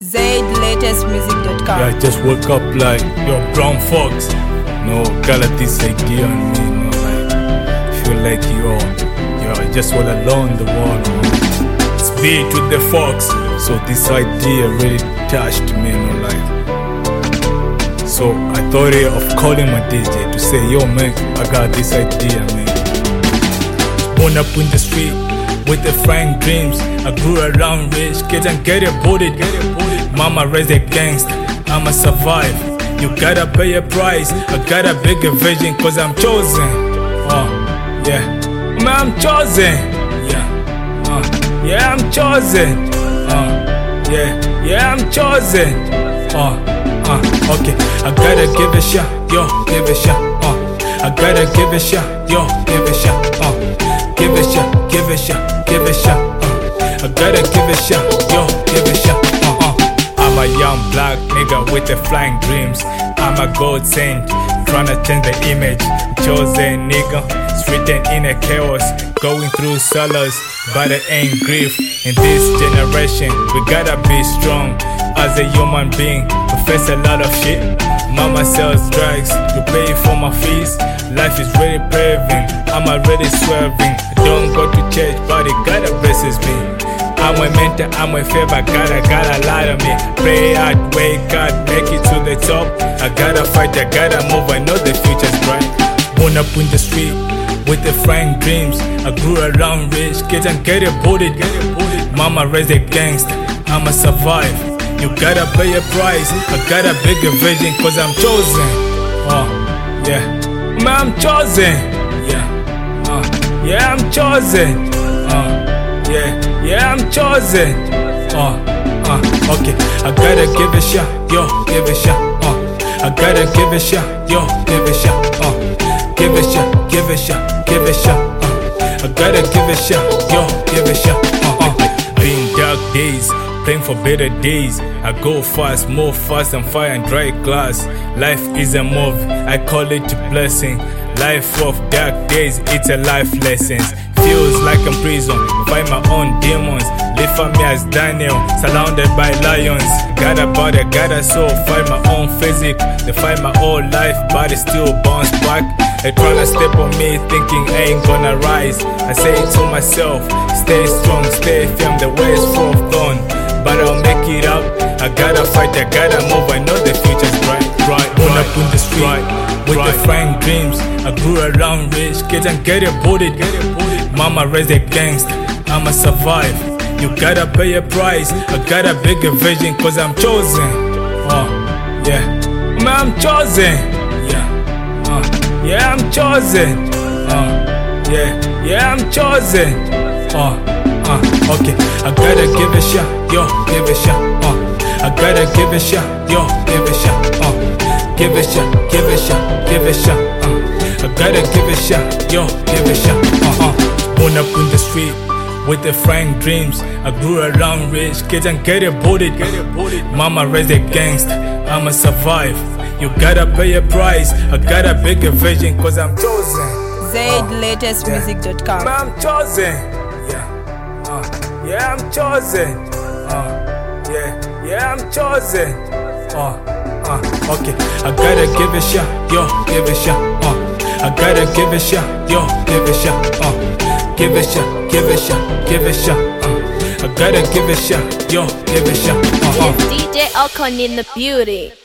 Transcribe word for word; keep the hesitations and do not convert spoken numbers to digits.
Zaid latest music dot com. Yeah, I just woke up like, yo, Brown Fox. No, got this idea on me, no, like, feel like, yo, yo, I just all alone the world. Speed with the fox. So this idea really touched me, no, like. So I thought of calling my D J to say, yo, man, I got this idea, man. Born up in the street with the frank dreams. I grew around rich, kids and get it booted. Mama raised a gangster, I'ma survive. You gotta pay a price. I got a bigger vision, cause I'm chosen. Uh, yeah, man, I'm chosen. Yeah, uh, yeah, I'm chosen. Uh, yeah, yeah, I'm chosen. Uh, uh, okay, I gotta give it a shot, yo, give it a shot. Uh, I gotta give it a shot, yo, give it a shot. Uh, give it a shot, give it a shot, give it a shot. Uh, I gotta give it a shot, yo, give it a shot. Uh, uh. I'm a young black nigga with the flying dreams. I'm a gold saint, tryna change the image. Chosen nigga, street and inner chaos. Going through solos, but it ain't grief. In this generation, we gotta be strong. As a human being, we face a lot of shit. Mama sells drugs to pay for my fees. Life is really paving, I'm already swerving. I don't go to church, but it gotta blesses me. I'm a mentor, I'm a favor, gotta, got a lot of me. Pray hard, wake hard, make it to the top. I gotta fight, I gotta move, I know the future's bright. Born up in the street with the frank dreams. I grew around rich, kids and get it booted. Mama raised a gangster, I'ma survive. You gotta pay a price. I got a bigger vision, cause I'm chosen. Uh, yeah, man, I'm chosen. Yeah, uh, yeah, I'm chosen. Uh, yeah, yeah, I'm chosen. Uh, uh, okay, I gotta give it a shot, yo, give it a shot. Uh, I gotta give it a shot, yo, give it a shot. Uh, give it a shot, give it a shot, give it a shot. Uh, I gotta give it a shot, yo, give it a shot. Uh, uh. Been dark days, praying for better days. I go fast, move fast and fire and dry glass. Life is a movie, I call it a blessing. Life of dark days, it's a life lesson. Feels like I'm prison, fight my own demons. Live for me as Daniel, surrounded by lions. Got a body, got a soul, fight my own physics. They fight my whole life, but it still bounce back. They tryna step on me, thinking I ain't gonna rise. I say it to myself, stay strong, stay firm, the way is full of thorn. But I'll make it up, I gotta fight, I gotta move, I know the future's bright. Right, born up in the street, right, with right. the frank dreams. I grew around rich, kids and get it booted. Mama raised a gangster, I'ma survive. You gotta pay a price. I got a bigger vision, cause I'm chosen. Uh, yeah, man, I'm chosen. Yeah, uh, yeah, I'm chosen. Uh, yeah, yeah, I'm chosen. Uh, uh, okay, I gotta give it a shot, yo, give it a shot. Uh, I gotta give it a shot, yo, give it a shot. Uh, give it a shot, give it a shot, give it a shot. Uh, I gotta give it a shot, yo, give it a shot. Uh-huh. Born up in the street with the frank dreams. I grew around rich, kids and get it booted. Mama raised a gangster, I'ma survive. You gotta pay a price. I got a bigger vision, cause I'm chosen. Zaid latest music dot com. Man, I'm chosen. Yeah, uh, yeah, I'm chosen. Uh, yeah, yeah, I'm chosen. Uh, uh, okay, I gotta give it a shot, yo, give it a shot. Uh, I gotta give it a shot, yo, give it a shot. Uh, give it a shot, give it a shot, give it a shot. Uh, I gotta give it a shot, yo, give it a shot. Uh-huh. It's D J Ocon in the beauty.